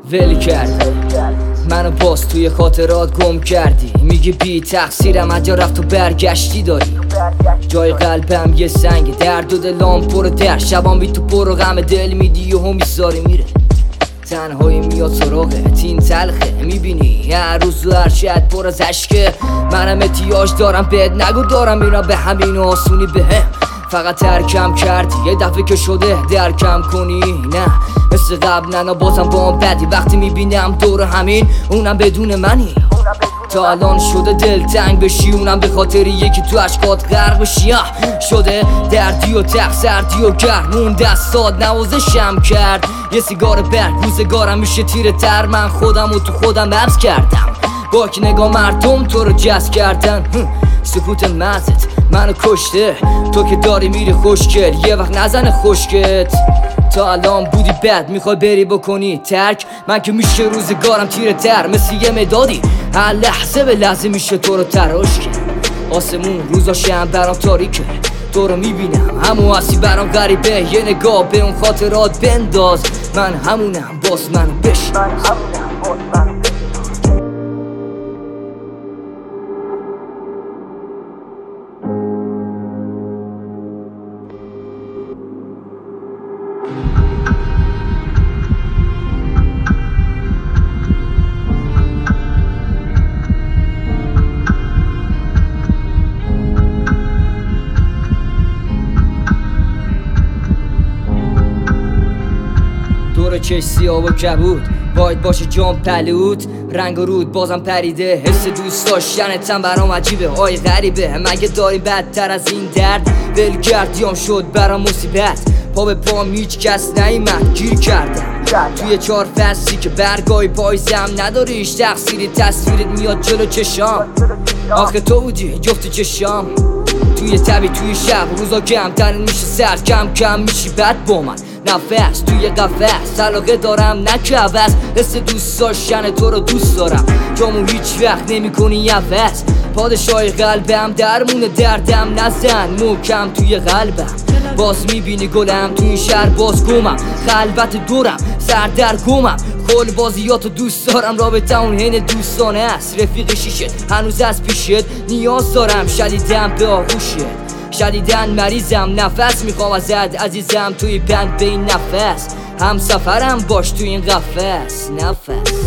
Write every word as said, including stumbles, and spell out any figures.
ول کردی منو باز توی خاطرات گم کردی. میگی بی تقصیرم اجا رفت و برگشتی داری. جای قلبم یه سنگ درد و دلام پر در. شبام بی تو پر و غم دل میدی و هم میذاری میره. تنهایی میاد سراغت این تلخه. میبینی هر روز و هر شب پر از عشقه. منم احتیاج دارم بهت نگو دارم اینا به همین آسونی بهم. فقط ترکم کردی یه دفعه که شده درکم کنی. نه مثل قبل نه بازم با هم بدی. وقتی میبینم دور همین اونم بدون منی. تا الان شده دلتنگ بشی اونم به خاطر یکی تو عشقات غرق بشی. شده دردی و تق سردی و گرم اون دستات نوازشم کرد. یه سیگار برگ روزگارم میشه تیره تر. من خودم و تو خودم حبس کردم. با که نگاه مردم تو رو جذب کردن. سکوت مزت منو کشته. تو که داری میری خوشگل یه وقت نزنه خشکت. تا الان بودی بد میخوای بری بکنی ترک. من که میشه روزگارم تیره تر مثل یه مدادی. هر لحظه به لحظه میشه تو رو تراش کرد. آسمون روزاشم برام تاریکه. تو رو میبینم همون هستی برام غریبه. یه نگاه به اون خاطرات بنداز. من همونم باز منو بشناس. دور چش سیاه و کبود باید باشه جام پلود. رنگ و رود بازم پریده. حس دوست داشتنتم برام عجیبه. آی غریبه مگه داری بدتر از این درد. ولگردیام شد برام مصیبت. پا به پام هیچ کس نیامد گیر کردم. توی چهار فصلی که برگای پایزم نداریش تقصیری. تصویرت میاد جلو چشام. آخه تو بودی جفت چشام. توی تبی توی شب روزا کم تنین میشه سرد. کم کم میشی بد با من نفس توی قفس. علاقه دارم نه که عوض. حس دوست داشتن تو رو دوست دارم. جامو هیچ وقت نمی کنی عوض. پادشاه قلبم درمون دردم نزن محکم توی قلبم. باز میبینی گلم تو این شهر باز گمم. خلوت دورم سر در گمم. خول بازیاتو دوست دارم. رابطه اون حین دوستانه است. رفیق شیشت هنوز از پیشت نیاز دارم. شدیدم به آغوشت شدیدن مریضم. نفس میخوام ازت عزیزم توی بند به این نفس. هم سفرم باش توی این قفس نفس.